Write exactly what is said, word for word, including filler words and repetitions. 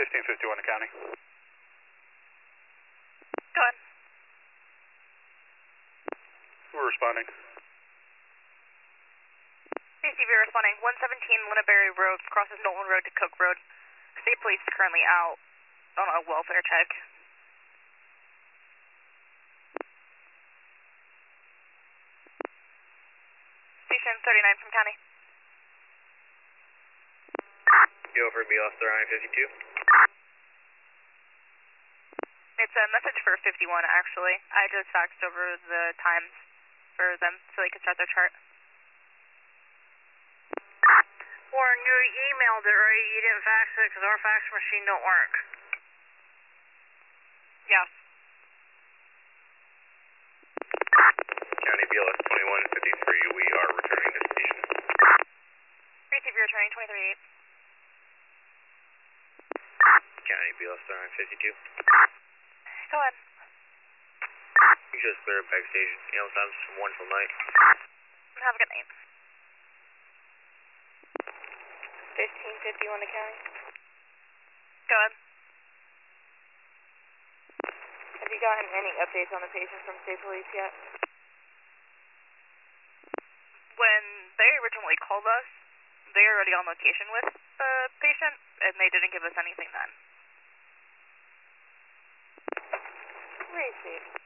fifteen fifty-one to county. Go ahead. We're responding. C C V responding. one seventeen Linnaberry Road crosses Nolan Road to Cook Road. State Police is currently out on a welfare check. Station thirty-nine from county. Go for B L S thirty-nine fifty-two. It's a message for fifty-one, actually. I just faxed over the times for them so they can start their chart. Warren, you emailed it, right? You didn't fax it because our fax machine don't work. Yeah. County B L S twenty-one fifty-three, we are returning to station. Receive your returning twenty-three eight. County B L S thirty-nine fifty-two. Go ahead. You just clear backstage. Nail times from one till night. Have a good night. fifteen fifty-one to county. Go ahead. Have you gotten any updates on the patient from state police yet? When they originally called us, they were already on location with the patient, and they didn't give us anything then. Receive.